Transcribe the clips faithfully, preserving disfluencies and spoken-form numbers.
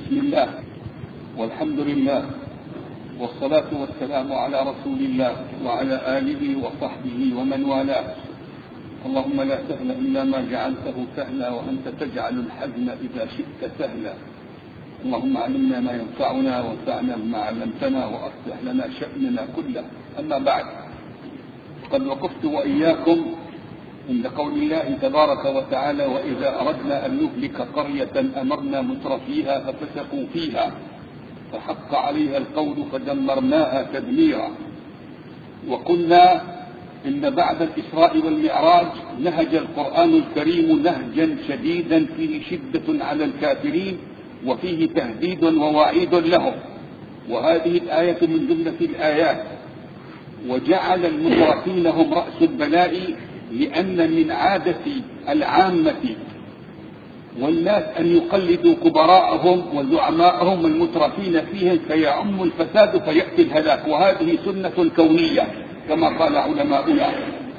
بسم الله والحمد لله والصلاة والسلام على رسول الله وعلى آله وصحبه ومن والاه. اللهم لا سهل إلا ما جعلته سهلا وأنت تجعل الحزن إذا شئت سهلا. اللهم علمنا ما ينفعنا وانفعنا بما علمتنا وأصلح لنا شأننا كله. أما بعد، قد وقفت وإياكم عند قول الله تبارك وتعالى: وإذا أردنا أن نهلك قرية أمرنا مترفيها ففسقوا فيها فحق عليها القول فدمرناها تدميرا. وقلنا إن بعد الإسراء والمعراج نهج القرآن الكريم نهجا شديدا فيه شدة على الكافرين وفيه تهديد ووعيد لهم، وهذه الآية من جملة الآيات. وجعل المترفين هم رأس البلاء، لأن من عادة العامة والناس أن يقلدوا كبراءهم وزعماءهم المترفين فيهم فيعم الفساد فيأتي الهلاك، وهذه سنة كونية كما قال علماؤنا.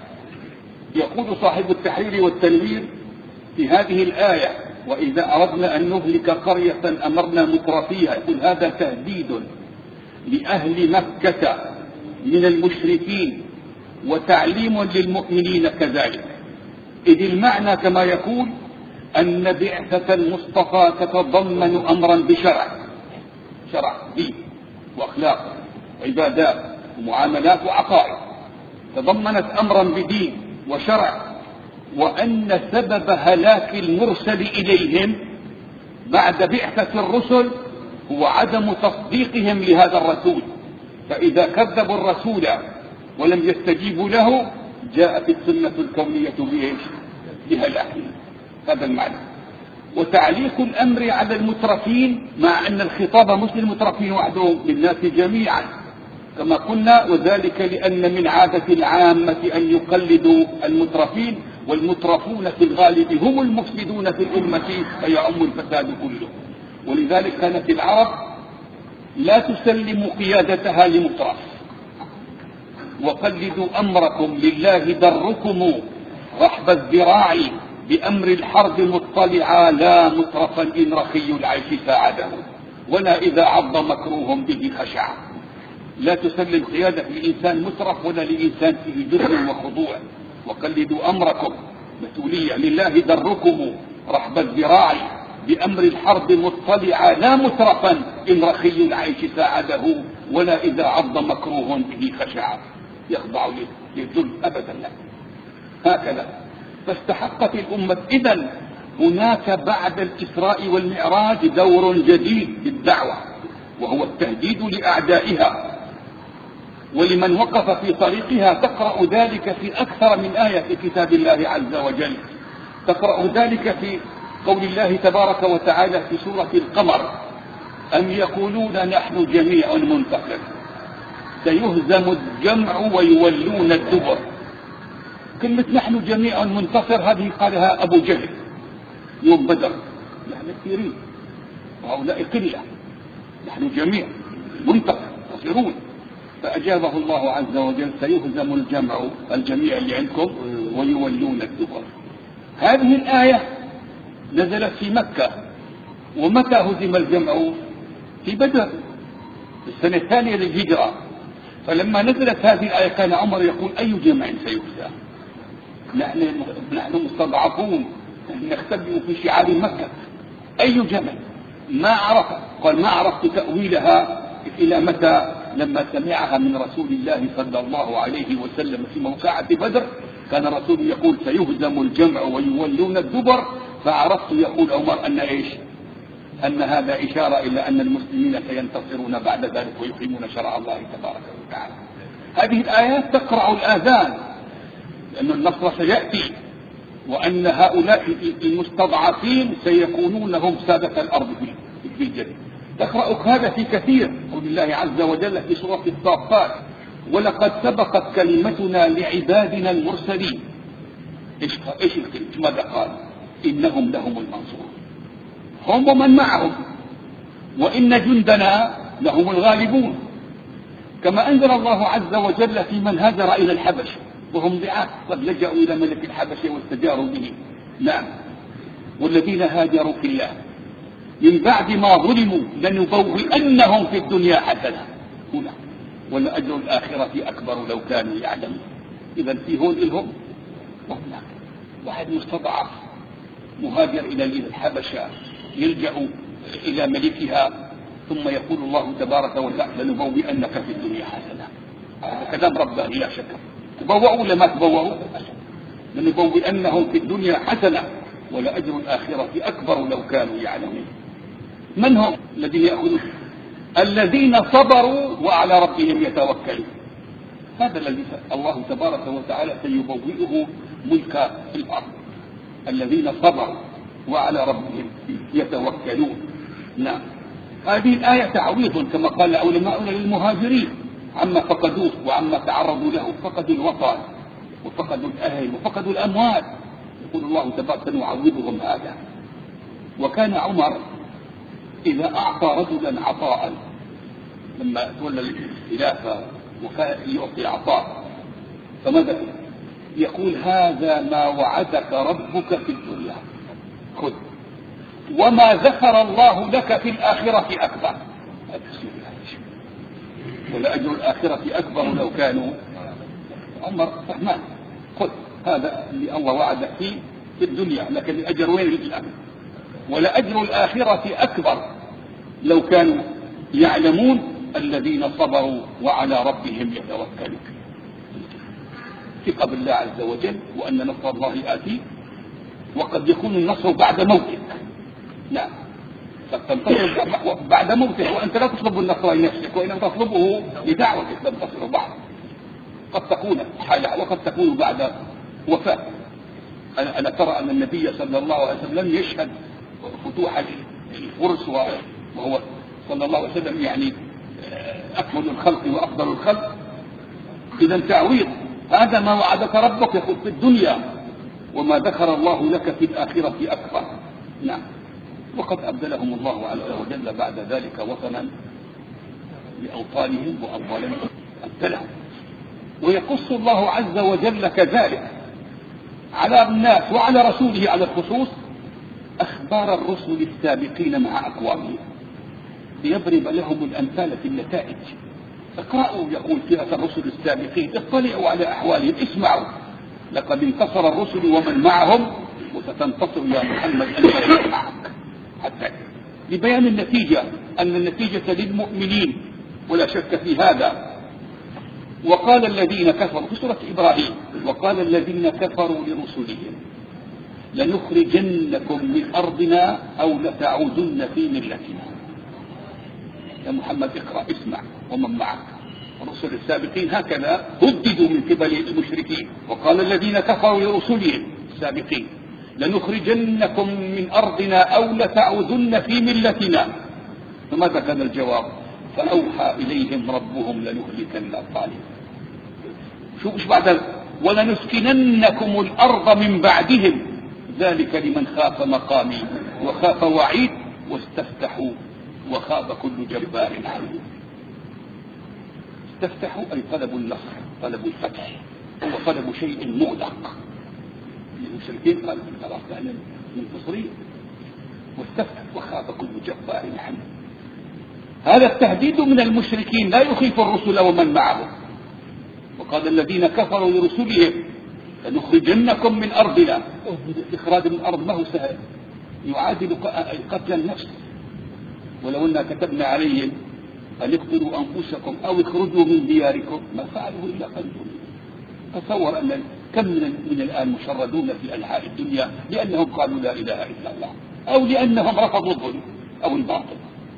يقول صاحب التحرير والتنوير في هذه الآية: وإذا أردنا أن نهلك قرية أمرنا مترفيها، يقول هذا تهديد لأهل مكة من المشركين وتعليم للمؤمنين كذلك، إذ المعنى كما يقول أن بعثة المصطفى تتضمن أمرا بشرع، شرع دين وأخلاق وعبادات ومعاملات وعقائد، تضمنت أمرا بدين وشرع، وأن سبب هلاك المرسل إليهم بعد بعثة الرسل هو عدم تصديقهم لهذا الرسول، فإذا كذبوا الرسول ولم يستجيبوا له جاءت السنة الكونية بإيش؟ بهلاكه. هذا المعنى. وتعليق الأمر على المترفين مع أن الخطاب مش للمترفين وحدهم، للناس جميعا كما قلنا، وذلك لأن من عادة العامة أن يقلدوا المترفين، والمترفون في الغالب هم المفسدون في الأمة فيعم الفساد كله. ولذلك كانت العرب لا تسلم قيادتها لمترف: وقلدوا أمركم لله دركم رحب الذراع بأمر الحرب مطلعا لا مترفا إن رخي العيش ساعده ولا إذا عض مكروه به خشع. لا تسلم قيادة لإنسان مترف ولا لإنسان فيه جبن وخضوع. وقلدوا أمركم مسؤولية لله دركم رحب الذراع بأمر الحرب مطلعا لا مترفا إن رخي العيش ساعده ولا إذا عض مكروه به خشع. يخضع للذل أبدا لا. هكذا فاستحقت الأمة. إذن هناك بعد الإسراء والمعراج دور جديد بالدعوة، وهو التهديد لأعدائها ولمن وقف في طريقها. تقرأ ذلك في أكثر من آية في كتاب الله عز وجل. تقرأ ذلك في قول الله تبارك وتعالى في سورة القمر: أم يقولون نحن جميع منتصر سيهزم الجمع ويولون الدبر. كلمة نحن جميع منتصر هذه قالها أبو جهل يوم بدر، نحن كثيرين وهؤلاء قلة، نحن جميع منتصرون. فأجابه الله عز وجل: سيهزم الجمع، الجميع اللي عندكم، ويولون الدبر. هذه الآية نزلت في مكة. ومتى هزم الجمع؟ في بدر في السنة الثانية للهجرة. فلما نزلت هذه الآية كان عمر يقول: أي جمع سيهزم؟ نحن نحن مستضعفون، نحن نختبئ في شعاب مكة، أي جمع؟ ما عرف، قال: ما عرفت تأويلها إلى متى؟ لما سمعها من رسول الله صلى الله عليه وسلم في موقعة بدر. كان الرسول يقول: سيهزم الجمع ويولون الدبر. فعرفت يقول عمر أن إيش؟ أن هذا إشارة إلى أن المسلمين سينتصرون بعد ذلك ويقيمون شرع الله تبارك وتعالى. هذه الآيات تقرع الآذان، لأن النصر سيأتي، وأن هؤلاء المستضعفين سيكونون هم سادة الأرض في الجنة. تقرأ هذا في كثير. قول الله عز وجل في سورة الصافات: ولقد سبقت كلمتنا لعبادنا المرسلين. إيش إيش ماذا قال؟ إنهم لهم المنصورون، هم ومن معهم، وإن جندنا لهم الغالبون. كما أنزل الله عز وجل في من هاجر إلى الحبش وهم ضعاف قد لجأوا إلى ملك الحبش واستجاروا به. نعم، والذين هاجروا في الله من بعد ما ظلموا لنبوئنهم في الدنيا حسنة هنا ولأجر الآخرة أكبر لو كانوا يعلمون. إذا في هون إلهم وهناك. واحد مستضعف مهاجر إلى الحبشة يلجأ إلى ملكها ثم يقول الله تبارك وتعالى لنبوئنك في الدنيا حسنة. هذا كلام رباني لا شك. تبوأوا لما تبوأوا لنبوئنهم في الدنيا حسنة ولأجر الآخرة أكبر لو كانوا يعلمون. من هم الذين يأخذون؟ الذين صبروا وعلى ربهم يتوكلون. هذا الذي الله تبارك وتعالى سيبوئه ملكا في الأرض. الذين صبروا وعلى ربهم يتوكلون. نعم. هذه الآية تعويض كما قال علماؤنا للمهاجرين عما فقدوه وعما تعرضوا له. فقدوا الوطن وفقدوا الأهل وفقدوا الأموال. يقول الله تبارك سنعوضهم هذا. وكان عمر إذا أعطى رجلا عطاء لما تولى الخلافة وكان يعطي عطاء فماذا يقول؟ هذا ما وعدك ربك في الدنيا خذ وما ذكر الله لك في الآخرة أكبر. ولأجر الآخرة أكبر لو كانوا. عمر رحمن خذ هذا اللي الله وعدك فيه في الدنيا لكن الأجر وين الآخرة؟ ولأجر الآخرة أكبر لو كانوا يعلمون. الذين صبروا وعلى ربهم يتوكلون. ثق بالله عز وجل وأن نصر الله آتي وقد يكون النصر بعد موتك. نعم قد تنتصر بعد موتك وأنت لا تطلب النصر لنفسك وإنما تطلبه لدعوتك تنتصر بعد. قد تكون حالة وقد تكون بعد وفاة. أنا, أنا ترى أن النبي صلى الله عليه وسلم لم يشهد فتوح الفرس وهو صلى الله عليه وسلم يعني أكمل الخلق وأفضل الخلق. إذا تعويض. هذا ما وعدك ربك يقول في الدنيا وما ذكر الله لك في الآخرة أكبر. نعم. وقد أبدلهم الله عز وجل بعد ذلك وطنا لأوطانهم وأموالهم أبدلهم. ويقص الله عز وجل كذلك على الناس وعلى رسوله على الخصوص أخبار الرسل السابقين مع أقوامهم ليضرب لهم الأمثال في النتائج. اقرأوا يقول فئة الرسل السابقين اطلعوا على أحوالهم اسمعوا لقد انتصر الرسل ومن معهم وستنتصر يا محمد أنت معك. حتى لبيان النتيجة أن النتيجة للمؤمنين ولا شك في هذا. وقال الذين كفروا في سورة إبراهيم وقال الذين كفروا لرسلهم لنخرجنكم من أرضنا أو لتعودن في ملتنا. يا محمد اقرأ اسمع ومن معك. الرسل السابقين هكذا هددوا من قبل المشركين. وقال الذين كفروا لرسلهم السابقين لنخرجنكم من أرضنا أو لتعودن في ملتنا. فماذا كان الجواب؟ فأوحى إليهم ربهم لنهلكن الظالمين. شو مش بعد ولنسكننكم الأرض من بعدهم ذلك لمن خاف مقامي وخاف وعيد واستفتحوا وخاب كل جبار عنيد. استفتحوا أي طلبوا النصر طلبوا الفتح هو طلبوا شيء مغلق. المشركين قالوا خلاص نحن منتصرين واستفتح وخاب كل جبار عنيد. هذا التهديد من المشركين لا يخيف الرسل ومن معهم. وقال الذين كفروا لرسلهم لنخرجنكم من أرضنا. الإخراج من الأرض ما هو سهل يعادل قتل النفس. ولو أننا كتبنا عليهم أن اقتلوا أنفسكم أو اخرجوا من دياركم ما فعلوا إلا قليل. تصور أن كم من, من الآن مشردون في أنحاء الدنيا لأنهم قالوا لا إله إلا الله أو لأنهم رفضوا الظلم أو الباطل.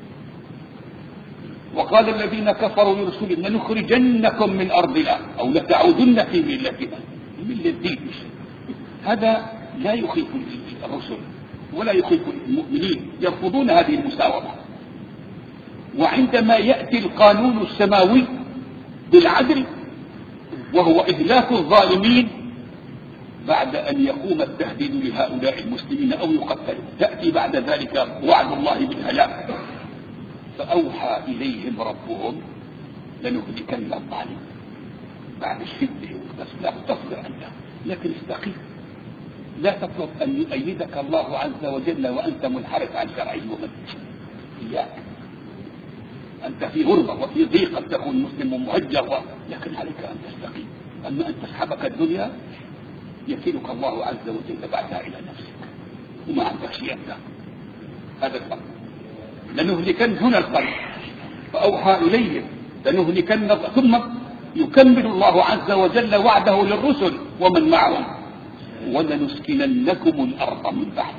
وقال الذين كفروا لرسلهم لنخرجنكم من أرضنا أو لتعودن في ملتنا. ملة الدين هذا لا يخيف الرسل ولا يخيف المؤمنين يرفضون هذه المساومة. وعندما يأتي القانون السماوي بالعدل وهو إهلاك الظالمين بعد أن يقوم التهديد لهؤلاء المسلمين أو يقتلوا تأتي بعد ذلك وعد الله بالهلاك. فأوحى إليهم ربهم لنهلكن الظالمين. بعد الشدة بس لا تصبر أنت لكن استقيم لا تطلب أن يؤيدك الله عز وجل وأنت منحرف عن شرعه ومنهجه. إياك، أنت في غربة وفي ضيق، قد تكون مسلم مهجر، لكن عليك أن تستقيم. أما أن تسحبك الدنيا يكلك الله عز وجل بعدها إلى نفسك وما عندك شيء أنت. هذا القلب لنهلكن هنا القلب، فأوحى إليهم لنهلكن، ثم يكمل الله عز وجل وعده للرسل ومن معهم ولنسكننكم الأرض من بعد.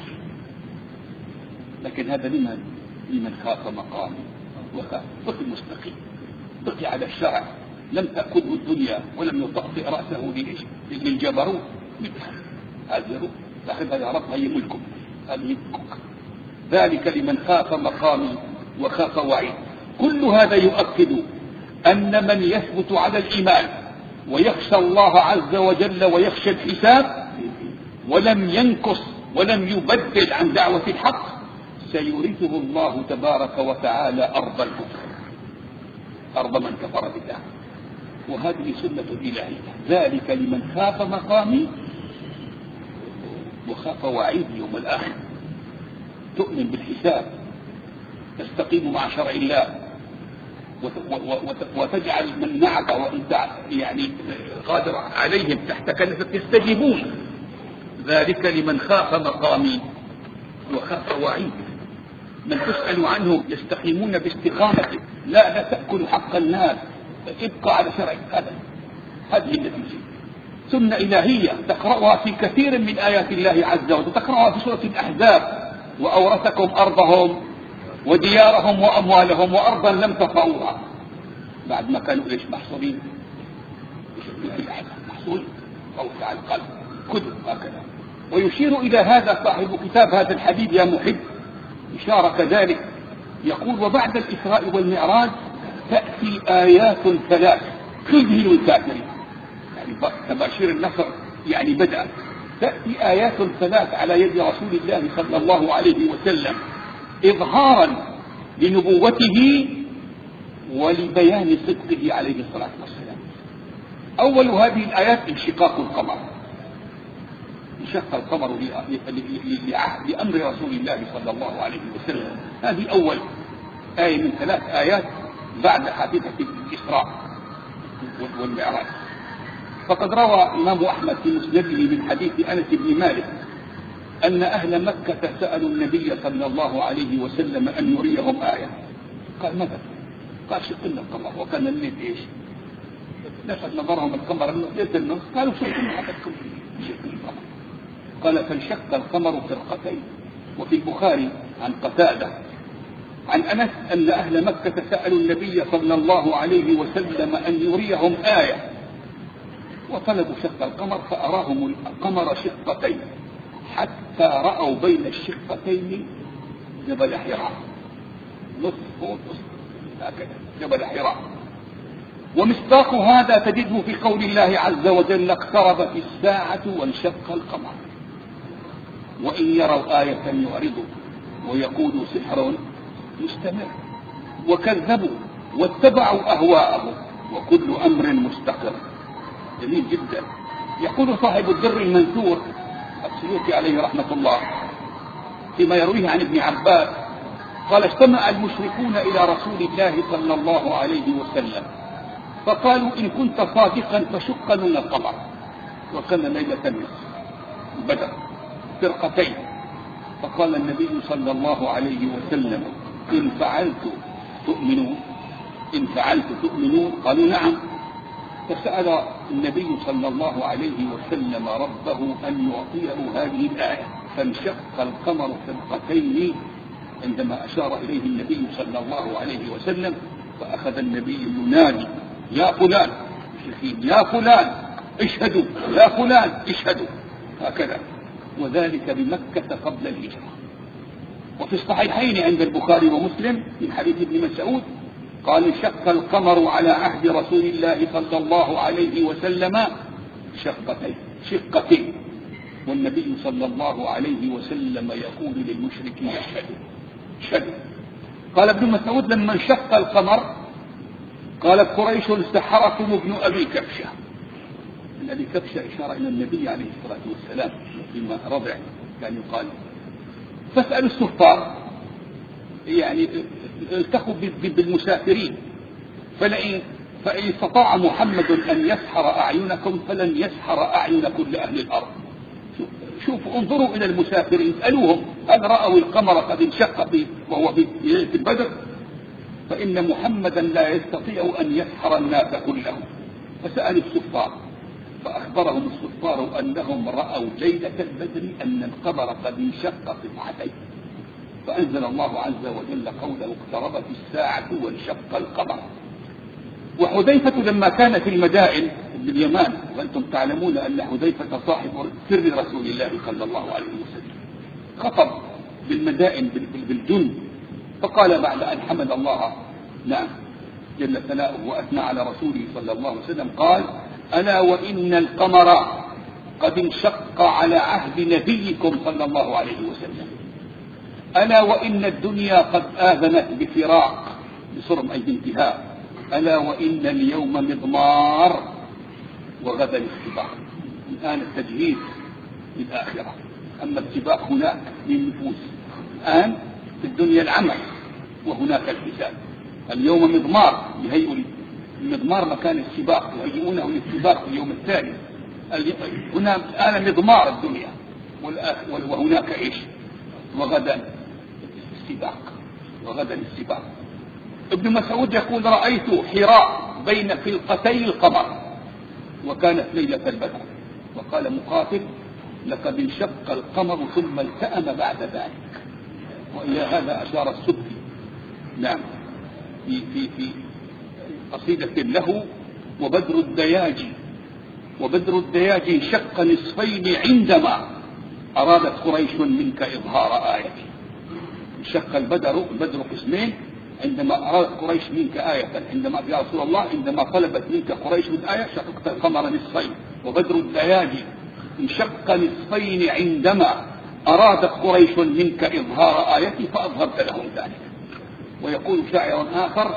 لكن هذا لمن؟ لمن خاف مقامي وخاف. بقي مستقيم، بقي على الشرع، لم تأخذه الدنيا ولم يطأطئ رأسه للجبروت. هذا تأخذها يا رب، هي ملكك، هذه ملكك. ذلك لمن خاف مقامي وخاف وعيد. كل هذا يؤكد أن من يثبت على الإيمان ويخشى الله عز وجل ويخشى الحساب ولم ينكص ولم يبدل عن دعوة الحق سيورثه الله تبارك وتعالى أرض الكفر، أرض من كفر بالله. وهذه سنة إلهية. ذلك لمن خاف مقامي وخاف وعيد يوم الآخر. تؤمن بالحساب، تستقيم مع شرع الله، وتجعل من معك وانت يعني قادر عليهم تحت كلمة يستجيبون. ذلك لمن خاف مقامي وخاف وعيد. من تسأل عنه يستقيمون باستقامته، لا لا تأكل حق الناس، ابقى على شرع. هذا هذه النتيجة. سنة إلهية تقرأها في كثير من آيات الله عز وجل، تقرأها في سورة الأحزاب: وأورثكم أرضهم وديارهم وأموالهم وأرضا لم تطئوها. بعد ما كانوا ليش محصورين محصورين خوف على القلب كذب هكذا. ويشير إلى هذا صاحب كتاب هذا الحديث يا محب إشارة كذلك، يقول: وبعد الإسراء والمعراج تأتي آيات ثلاث تذهل الكافرين، يعني تباشير النصر يعني بدأ. تأتي آيات ثلاث على يد رسول الله صلى الله عليه وسلم إظهارا لنبوته ولبيان صدقه عليه الصلاة والسلام. أول هذه الآيات انشقاق القمر، انشق القمر لأمر رسول الله صلى الله عليه وسلم. هذه أول آية من ثلاث آيات بعد حادثة الإسراء والمعراج. فقد روى إمام أحمد في مسنده من حديث أنس بن مالك أن أهل مكة سألوا النبي صلى الله عليه وسلم أن يريهم آية. قال: ماذا؟ قال: شق لنا القمر. وكان الليل إيش؟ لفت نظرهم القمر ليلة النص. قالوا: شق لنا حدثكم شق القمر. قال: فانشق القمر فرقتين. وفي البخاري عن قتادة عن أنس أن أهل مكة سألوا النبي صلى الله عليه وسلم أن يريهم آية، وطلبوا شق القمر فأراهم القمر شقتين حتى رأوا بين الشقتين جبل حراء، نصف ونصف هكذا جبل حراء. ومصداق هذا تجده في قول الله عز وجل: اقتربت الساعة وانشق القمر وإن يروا آية يعرضوا ويقولوا سحر مستمر، وكذبوا واتبعوا أهواءهم وكل أمر مستقر. جميل جدا. يقول صاحب الدر المنثور السيوطي عليه رحمة الله فيما يرويه عن ابن عباس قال: اجتمع المشركون إلى رسول الله صلى الله عليه وسلم فقالوا: إن كنت صادقا فشق لنا القمر. وكان ليلة النصف بدر فرقتين. فقال النبي صلى الله عليه وسلم: إن فعلت تؤمنون؟ إن فعلت تؤمنون؟ قالوا: نعم. فسأل النبي صلى الله عليه وسلم ربه أن يعطيه هذه الآية، فانشق القمر فرقتين عندما أشار إليه النبي صلى الله عليه وسلم. فأخذ النبي ينادي: يا فلان، يا فلان اشهدوا، يا فلان اشهدوا، هكذا. وذلك بمكة قبل الهجرة. وفي الصحيحين عند البخاري ومسلم من حديث ابن مسعود قال: انشق القمر على عهد رسول الله صلى الله عليه وسلم شقتين شقتين والنبي صلى الله عليه وسلم يقول للمشركين: اشهدوا اشهدوا. قال ابن مسعود: لما انشق القمر قالت قريش: سحركم ابن أبي كبشة. من أبي كبشة إشارة إلى النبي عليه الصلاة والسلام فيما رضع كان يقال فاسألوا السفار يعني التقوا بالمسافرين فلئن فإن استطاع محمد أن يسحر أعينكم فلن يسحر أعين كل أهل الأرض. شوفوا انظروا إلى المسافرين اسألوهم هل رأوا القمر قد انشق وهو في ليلة البدر؟ فإن محمدا لا يستطيع أن يسحر الناس كلهم. فسألوا السفار فأخبرهم السفار أنهم رأوا ليلة البدر أن القمر قد انشق قطعتين. فأنزل الله عز وجل قوله اقتربت الساعة وانشق القمر. وحذيفة لما كان في المدائن باليمان وأنتم تعلمون أن حذيفة صاحب سر رسول الله صلى الله عليه وسلم خطب بالمدائن بالجند فقال بعد أن حمد الله نعم جل ثناؤه وأثنى على رسوله صلى الله عليه وسلم قال ألا وإن القمر قد انشق على عهد نبيكم صلى الله عليه وسلم ألا وإن الدنيا قد آذنت بفراق بصرم أي بانتهاء ألا وإن اليوم مضمار وغدا السباق. الآن التجهيز للآخرة أما السباق هناك للنفوس. الآن في الدنيا العمل وهناك الحساب. اليوم مضمار يهيئوا المضمار مكان السباق يهيئونه للسباق في اليوم الثاني. هنا الآن مضمار الدنيا وهناك إيش وغدا السباق وغدا السباق. ابن مسعود يقول رأيت حراء بين فلقتي القمر وكانت ليلة البدر. وقال مقاتل لقد انشق القمر ثم التأم بعد ذلك. وإلى هذا أشار السبكي نعم في, في, في قصيدة له وبدر الدياجي وبدر الدياجي انشق نصفين عندما أرادت قريش منك إظهار آيتي. انشق البدر البدر قسمين عندما أرادت قريش منك آية عندما يا رسول الله عندما طلبت منك قريش من آية شققت القمر نصفين. وبدر الدياجي انشق نصفين عندما أرادت قريش منك إظهار آيتي فأظهرت لهم ذلك. ويقول شاعر آخر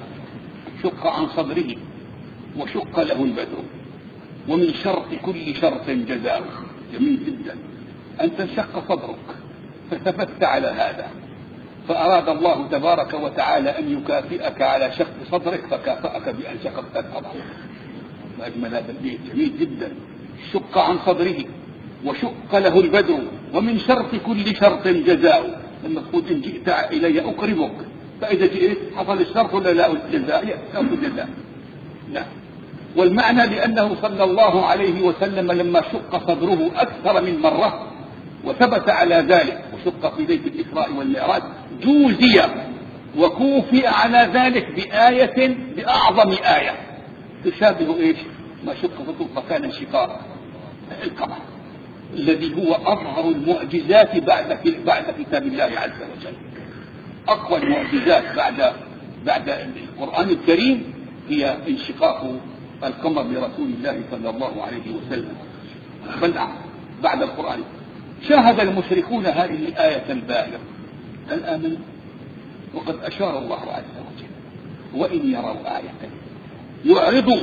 شق عن صدره وشق له البدر ومن شرط كل شرط جزاء. جميل جدا. أنت انشق صدرك فثبت على هذا فأراد الله تبارك وتعالى أن يكافئك على شق صدرك فكافأك بأن شققت القمر. ما أجمل هذا البيت جميل جدا. شق عن صدره وشق له البدر ومن شرط كل شرط جزاء. لما تقول إن جئت إلي أقربك فإذا جئت حصل الشرط ولا لا الجزاء شرط الجزاء. نعم. والمعنى لأنه صلى الله عليه وسلم لما شق صدره أكثر من مرة وثبت على ذلك وشق في ليلة الإسراء والمعراج جوزي وكوفئ على ذلك بآية بأعظم آية تشابه إيش ما شق صدره فكان انشقاقا القمر الذي هو أظهر المعجزات بعد بعد كتاب الله عز وجل. أقوى المعجزات بعد بعد القرآن الكريم هي انشقاق القمر لرسول الله صلى الله عليه وسلم بل بعد القرآن. شاهد المشركون هذه الآية الباهرة هل آمنوا؟ وقد أشار الله عز وجل وإن يروا آية يعرضوا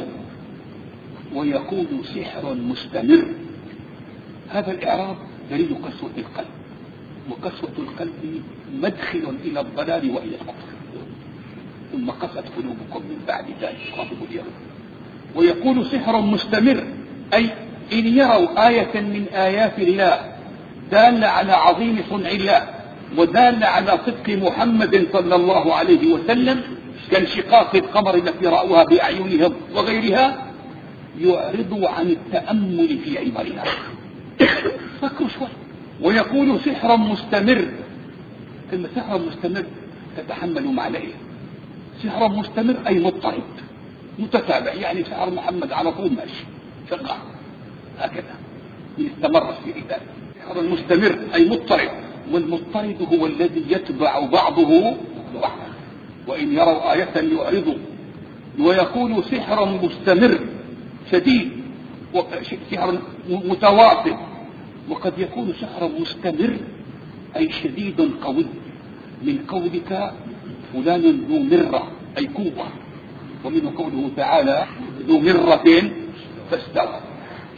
ويقولوا سحر مستمر. هذا الإعراض دليل قسوة القلب وقسوة القلب مدخل إلى الضلال وإلى الكفر. ثم قست قلوبكم من بعد ذلك خاطب اليوم. ويقول سحر مستمر أي إن يروا آية من آيات الله دالة على عظيم صنع الله ودالة على صدق محمد صلى الله عليه وسلم كانشقاق القمر التي رأوها بأعينهم وغيرها يعرضوا عن التأمل في عبرها فكروا شوي. ويقول سحر مستمر. كلمة سحر مستمر تتحمل معنيه. سحر مستمر أي مضطرب متتابع يعني سحر محمد على طول ماشي شغال هكذا استمر في ذلك. سحر مستمر أي مضطرب والمضطرب هو الذي يتبع بعضه بعضا. وإن يروا آية يعرضوا. ويقول سحر مستمر شديد وسحر متواصل. وقد يكون سحر مستمر أي شديد قوي من قولك فلان ذو مرة أي قوة. ومنه قوله تعالى ذو مرة فاستوى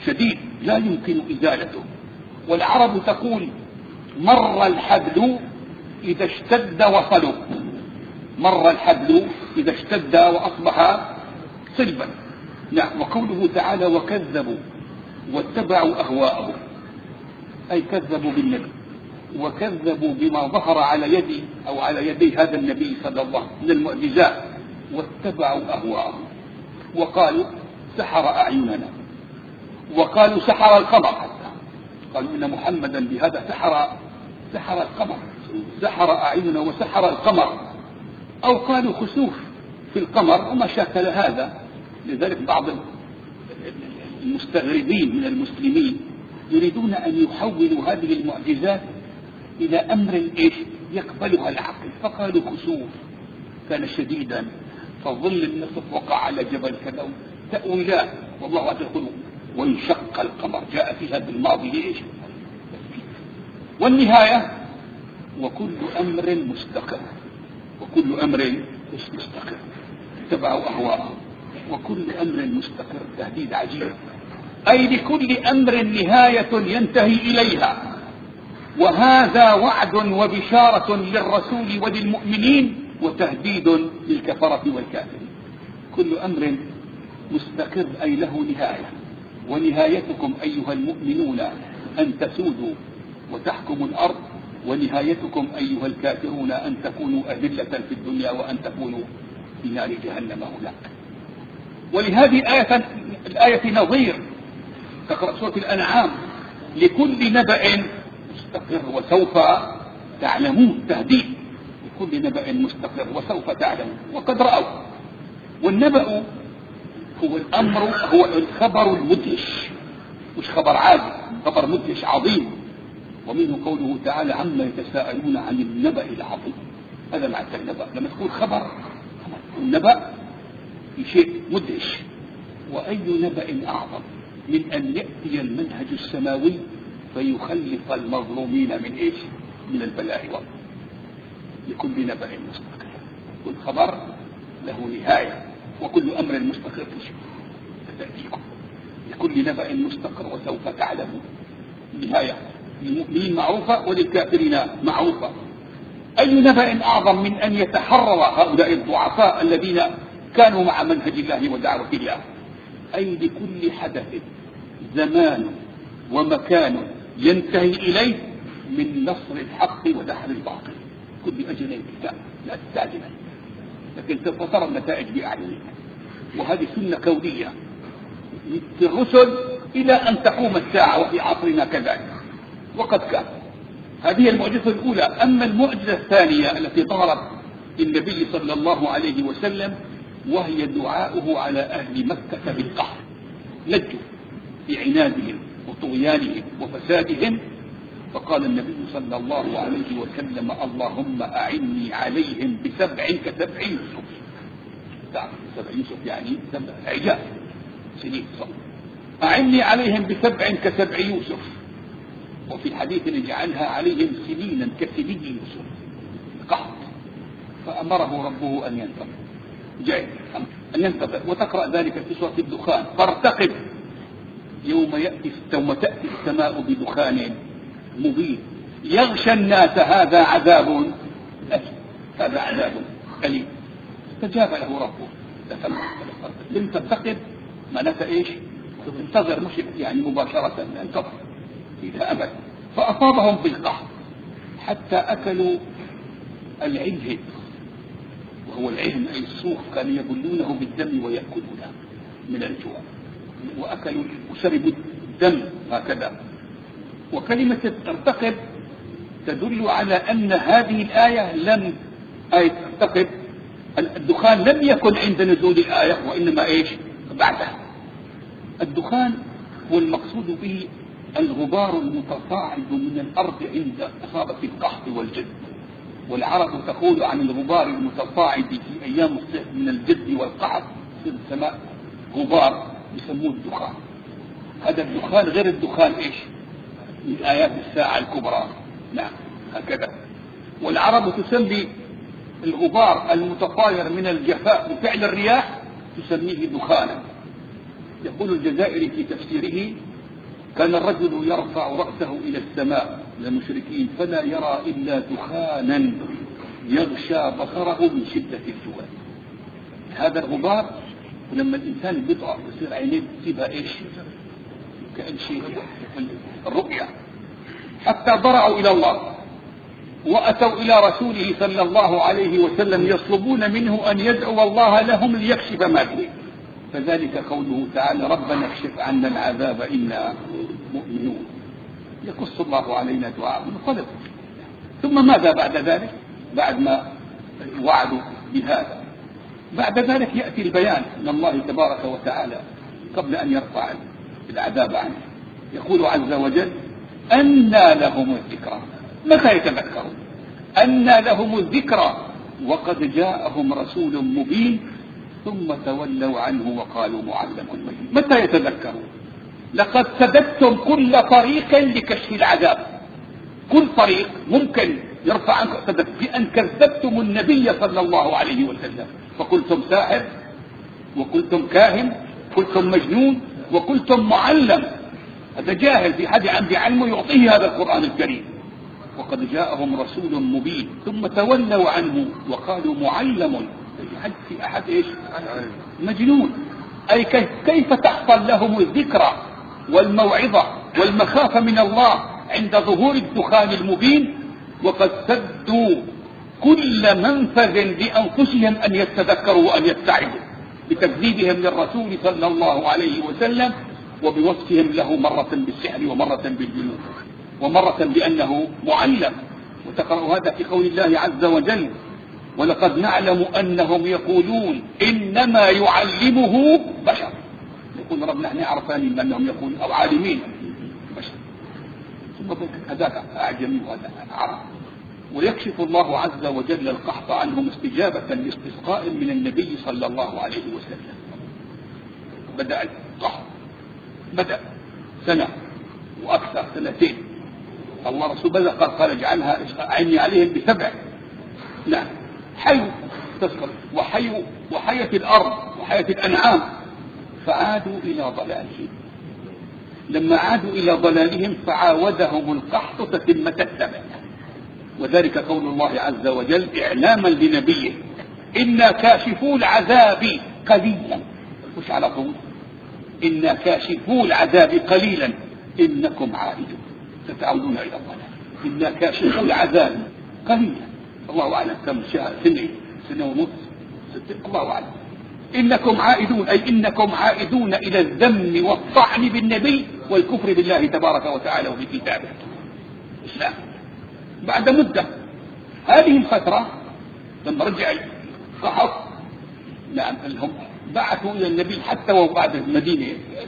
شديد لا يمكن إزالته. والعرب تقول مر الحبل إذا اشتد وصلب، مر الحبل إذا اشتد وأصبح صلبا. نعم. وقوله تعالى وكذبوا واتبعوا أهواءهم، أي كذبوا بالنبي وكذبوا بما ظهر على يدي أو على يدي هذا النبي صلى الله عليه وسلم من المعجزات، واتبعوا أهواءهم وقالوا سحر أعيننا، وقالوا سحر القمر، حتى قالوا إن محمدا بهذا سحر سحر القمر، سحر أعيننا وسحر القمر، أو قالوا خسوف في القمر وما شاكل هذا. لذلك بعض المستغربين من المسلمين يريدون أن يحولوا هذه المعجزات إلى أمر إيش يقبلها العقل، فقالوا خسوف كان شديدا فظل النصف وقع على جبل كذا، تأويلات. والله عز وجل وانشق القمر جاء فيها بالماضي إيش. والنهاية وكل أمر مستقر، وكل أمر مستقر اتبعوا أهواءهم، وكل أمر مستقر تهديد عجيب، أي لكل أمر نهاية ينتهي إليها. وهذا وعد وبشارة للرسول وللمؤمنين وتهديد للكفرة والكافرين. كل أمر مستقر أي له نهاية، ونهايتكم أيها المؤمنون أن تسودوا وتحكموا الأرض، ونهايتكم أيها الكافرون أن تكونوا أذلة في الدنيا وأن تكونوا في نار جهنم هناك. ولهذه الآية, الآية نظير تقرأ سورة الأنعام لكل نبأ مستقر وسوف تعلمون، تهديد لكل نبأ مستقر وسوف تعلمون وقد رأوا. والنبأ هو الأمر، هو الخبر المدهش، مش خبر عادي، خبر مدهش عظيم. ومنه قوله تعالى عما يتساءلون عن النبأ العظيم. هذا معنى النبأ، لما تقول خبر النبأ في شيء مدهش. وأي نبأ أعظم من أن يأتي المنهج السماوي فيخلص المظلومين من إيش؟ من البلاء والله. لكل نبأ مستقر، كل خبر له نهاية، وكل أمر مستقر ستأتيكم. لكل نبأ مستقر وسوف تعلمون. نهاية للمؤمنين معروفة وللكافرين معروفة. أي نبأ أعظم من أن يتحرر هؤلاء الضعفاء الذين كانوا مع منهج الله ودعوة الله. أي لكل حدث زمان ومكان ينتهي إليه من نصر الحق ودحر الباطل. كل أجل كتاب لا تستعجل، لكن سوف ترى النتائج بأعينك. وهذه سنة كونية في الرسل إلى أن تقوم الساعة، وفي عصرنا كذلك وقد كان. هذه المعجزة الأولى. أما المعجزة الثانية التي ظهرت للنبي صلى الله عليه وسلم وهي دعاؤه على أهل مكة بالقهر، لجوا في عنادهم وطغيانهم وفسادهم، فقال النبي صلى الله عليه وسلم اللهم أعني عليهم بسبع كسبع يوسف. تعرف سبع يوسف يعني سبع عجاف سنين صبر. أعني عليهم بسبع كسبع يوسف، وفي الحديث نجعلها عليهم سنينا كسني يوسف قحط. فأمره ربه أن ينتظر، جاي أن ينتظر. وتقرأ ذلك في سورة الدخان فارتقب يوم يأتي يوم تأتي السماء بدخان مبين يغشى الناس هذا عذاب أليم، هذا عذاب أليم. استجاب له ربه لم ترتقب معناتها إيش؟ انتظر، مش يعني مباشرة، انتظر إلى أبد. فأصابهم بالقحط حتى أكلوا العلهب، وهو العهن أي السوق، كانوا يبلونه بالدم ويأكلونه من الجوع، وأكلوا وشربوا الدم هكذا. وكلمة ترتقب تدل على أن هذه الآية لم آية ترتقب الدخان لم يكن عند نزول الآية، وإنما إيش بعدها. الدخان هو المقصود به الغبار المتصاعد من الأرض عند إصابة القحط والجد. والعرب تقول عن الغبار المتصاعد في أيام الصيف من الجد والقحط في السماء غبار يسموه الدخان. هذا الدخان غير الدخان إيش من آيات الساعة الكبرى. نعم هكذا. والعرب تسمي الغبار المتطاير من الجفاء بفعل الرياح تسميه دخانا. يقول الجزائري في تفسيره كان الرجل يرفع رأسه إلى السماء للمشركين فلا يرى إلا دخانا يغشى بصره من شدة الجوع. هذا الغبار ولما الإنسان بيضعف بصير عينيه بتصيبها إيش كأن شيء الرؤية. حتى ضرعوا إلى الله وأتوا إلى رسوله صلى الله عليه وسلم يطلبون منه أن يدعو الله لهم ليكشف ما فيه. فذلك قوله تعالى ربنا اكشف عنا العذاب إنا مؤمنون. يقص الله علينا دعاء منقلب. ثم ماذا بعد ذلك؟ بعد ما وعدوا بهذا بعد ذلك يأتي البيان من الله تبارك وتعالى قبل أن يرفع العذاب عنه. يقول عز وجل أنى لهم الذكرى. متى يتذكرون؟ أنى لهم الذكرى وقد جاءهم رسول مبين ثم تولوا عنه وقالوا معلم مجنون. متى يتذكرون؟ لقد سددتم كل طريق لكشف العذاب. كل طريق ممكن يرفع عنكم سدد بأن كذبتم النبي صلى الله عليه وسلم فقلتم ساحر وقلتم كاهن قلتم مجنون وقلتم معلم. هذا جاهل في حد عنده علمه يعطيه هذا القرآن الكريم. وقد جاءهم رسول مبين ثم تولوا عنه وقالوا معلم. في أحد إيش مجنون. أي كيف تحصل لهم الذكرى والموعظة والمخافة من الله عند ظهور الدخان المبين وقد سدوا كل منفذ لأنفسهم أن يتذكروا وأن يتعظوا بتكذيبهم للرسول صلى الله عليه وسلم وبوصفهم له مرة بالسحر ومرة بالجنون ومرة بأنه معلم. وتقرأ هذا في قول الله عز وجل ولقد نعلم أنهم يقولون إنما يعلمه بشر. يقول رب نحن عرفانين أنهم يقولون أو عالمين بشر ثم هذاك أعجمي وهذا عرب. ويكشف الله عز وجل القحط عنهم استجابة لاستسقاء من النبي صلى الله عليه وسلم. بدأ القحط بدأ سنة وأكثر سنتين. الله رسول بدأ قال اجعلها عيني عليهم بسبع. نعم حيوا تسقط وحيوا وحية الأرض وحية الأنعام فعادوا إلى ضلالهم. لما عادوا إلى ضلالهم فعاودهم القحط تتمة السبع. وذلك قول الله عز وجل إعلاما لنبيه إنا كاشفو العذاب قليلا. مش على طول إنا كاشفو العذاب قليلا إنكم عائدون ستعودون إلى الضلال. إنا كاشفو العذاب قليلا. الله أعلم كم شهر سنة سنة ونص ستة الله أعلم. إنكم عائدون أي إنكم عائدون إلى الذم والطعن بالنبي والكفر بالله تبارك وتعالى وبكتابه الإسلام. بعد مدة هذه الفترة لما رجع القحط نعم هم بعثوا إلى النبي حتى وبعد المدينة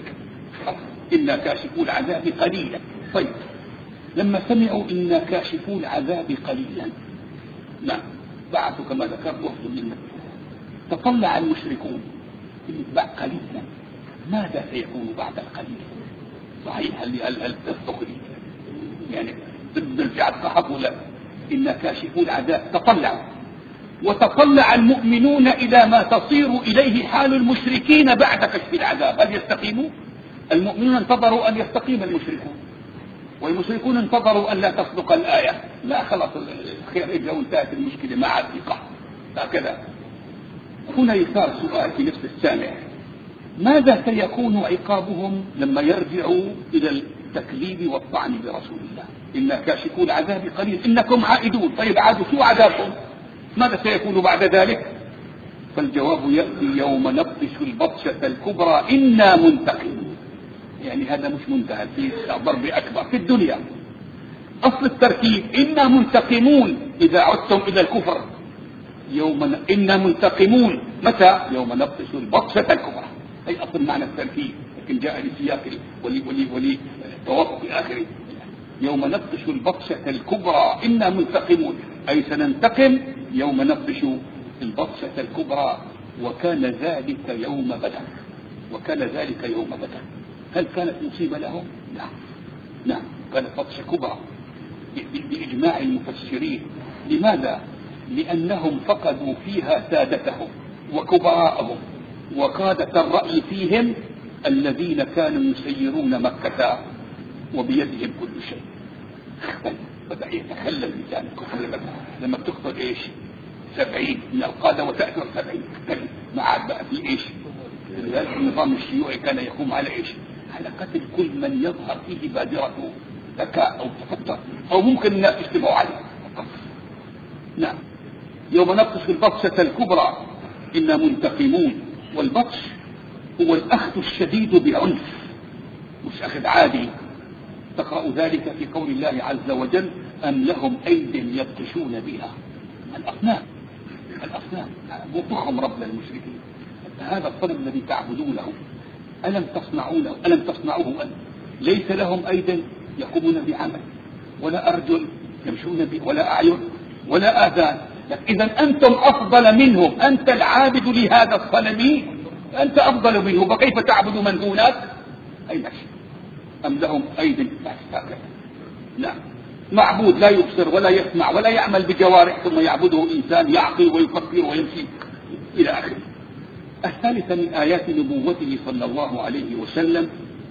إنا كاشفو العذاب قليلا. طيب لما سمعوا إنا كاشفو العذاب قليلا نعم بعثوا كما ذكرت وفد من المدينة. تطلع المشركون بعد قليلا ماذا سيكون بعد القليل؟ صحيح هل هل هل تستقري يعني ضد الفعل قحط ولا إنا كاشفو العذاب. تطلعوا وتطلع المؤمنون إلى ما تصير إليه حال المشركين بعد كشف العذاب. هل يستقيموا؟ المؤمنون انتظروا أن يستقيم المشركون والمشركون انتظروا أن لا تصدق الآية. لا خلاص الخير إجا وانتهت المشكلة ما عاد في قحط هكذا. هنا يثار سؤال في نفس السامع ماذا سيكون عقابهم لما يرجعوا إلى التكذيب والطعن برسول الله؟ إنا كاشفو العذاب قليل إنكم عائدون. طيب عادوا شو عذابهم؟ ماذا سيكون بعد ذلك؟ فالجواب يأتي يوم نبطش البطشة الكبرى إنا منتقمون. يعني هذا مش منتهى في ضرب أكبر في الدنيا. أصل التركيب إنا منتقمون إذا عدتم إلى الكفر يوم إنا منتقمون متى؟ يوم نبطش البطشة الكبرى. أي أصل معنى التركيب لكن جاء لسياق ولي ولي ولي توقف في آخره. يوم نبطش البطشة الكبرى إنا منتقمون أي سننتقم يوم نبطش البطشة الكبرى. وكان ذلك يوم بدر. وكان ذلك يوم بدر. هل كانت مصيبة لهم؟ نعم نعم كانت بطشة كبرى بإجماع المفسرين. لماذا؟ لأنهم فقدوا فيها سادتهم وكبراءهم وقادة الرأي فيهم الذين كانوا يسيرون مكة وبيدهم كل شيء. بدأ يتخلل ميزان الكفر لما لما بتقتل ايش سبعين من القادة وتأثر سبعين ما عاد بقى في ايش. النظام الشيوعي كان يقوم على ايش؟ على قتل كل من يظهر فيه بادرته ذكاء او تفكر او ممكن الناس يجتمعوا عليه. نعم. يوم نبطش البطشة الكبرى إنا منتقمون. والبطش هو الأخذ الشديد بعنف مش أخذ عادي. تقرأ ذلك في قول الله عز وجل أم لهم أيد يبطشون بها. الأصنام الأصنام وضخم رب المشركين. هذا الصنم الذي تعبدونه ألم تصنعونه ألم تصنعوه أنت؟ ليس لهم أيد يقومون بعمل ولا أرجل يمشون به ولا أعين ولا آذان. إذا أنتم أفضل منهم. أنت العابد لهذا الصنم أنت أفضل منه فكيف تعبد من دونك؟ أي ماشي. أم لهم أيد هكذا. نعم. معبود لا يبصر ولا يسمع ولا يعمل بجوارح ثم يعبده إنسان يعقل ويفكر ويمشي إلى آخره. الثالثة من آيات نبوته صلى الله عليه وسلم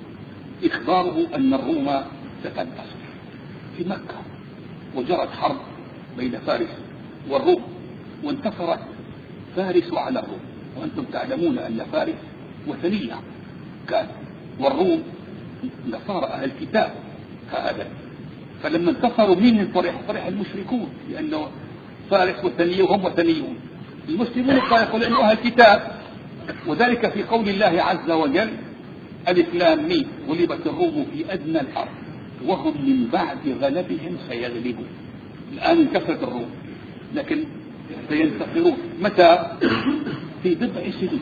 إخباره أن الروم ستنتصر في مكة. وجرت حرب بين فارس والروم وانتصرت فارس على الروم. وأنتم تعلمون أن فارس وثنية كان والروم نصارى أهل الكتاب هذا. فلما انتصروا مين فرح؟ فرح المشركون لأنه فارس وثنية وهم وثنيون. المسلمون يقولون أنه أهل الكتاب وذلك في قول الله عز وجل ألف لام ميم غلبت الروم في أدنى الأرض وهم من بعد غلبهم سيغلبون. الآن انكسرت الروم لكن سينتصرون متى؟ في بضع سنين.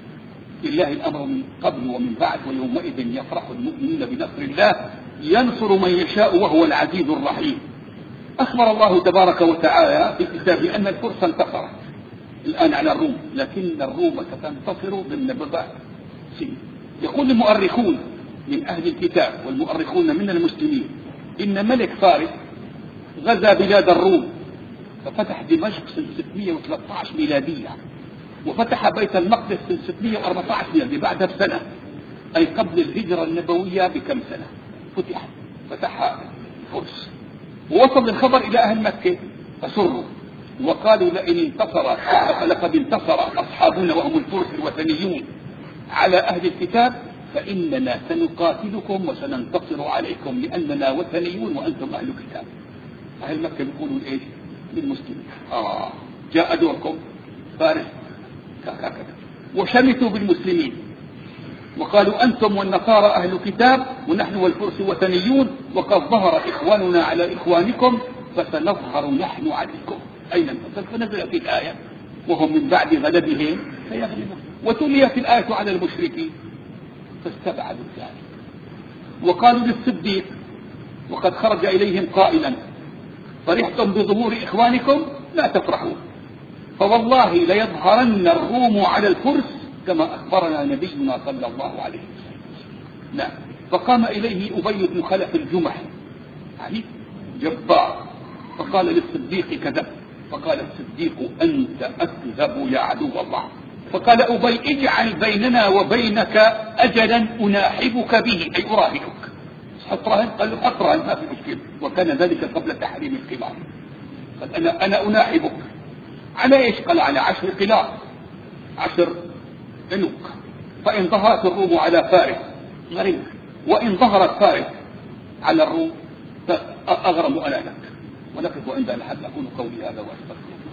لله الأمر من قبل ومن بعد ويومئذ يفرح المؤمنون بنصر الله ينصر من يشاء وهو العزيز الرحيم. أخبر الله تبارك وتعالى في كتابه أن الفرس انتصرت الآن على الروم لكن الروم ستنتصر ضمن بضع سنين. يقول المؤرخون من أهل الكتاب والمؤرخون من المسلمين إن ملك فارس غزا بلاد الروم ففتح دمشق سنة ستمائة وثلاثة عشر ميلادية وفتح بيت المقدس سنة ستمائة وأربعة عشر ميلادية بعدها بسنة أي قبل الهجرة النبوية بكم سنة فتح فتح فرس. ووصل الخبر إلى أهل مكة فسروا وقالوا لئن انتصر لقد انتصر أصحابنا وهم الفرس الوثنيون على أهل الكتاب فإننا سنقاتلكم وسننتصر عليكم لأننا وثنيون وأنتم أهل الكتاب. أهل مكة بيقولوا إيش للمسلمين؟ آه جاء دوركم فارس كذا وشمتوا بالمسلمين وقالوا أنتم والنصارى أهل كتاب ونحن والفرس وثنيون وقد ظهر إخواننا على إخوانكم فسنظهر نحن عليكم. أين انتصر؟ فنزلت الآية وهم من بعد غلبهم سيغلبون. وتليت الآية على المشركين فاستبعدوا ذلك وقالوا للصديق وقد خرج إليهم قائلا فرحتم بظهور إخوانكم لا تفرحوا فوالله ليظهرن الروم على الفرس كما أخبرنا نبينا صلى الله عليه وسلم. نعم. فقام إليه أبي بن خلف الجمحي يعني جبار فقال للصديق كذب فقال الصديق أنت أكذب يا عدو الله. فقال أبي اجعل بيننا وبينك أجلا أناحبك به أي أراهنك. حط رهن؟ قال له حط رهن ما في مشكلة. وكان ذلك قبل تحريم القمار. قال أنا, أنا أناحبك على إيش؟ قال على عشر قلاب عشر عنق فإن ظهرت الروم على فارس غريب وإن ظهرت فارس على الروم فأغرم أنا لك. ونقف عند الحد. أقول قولي هذا وأستغفر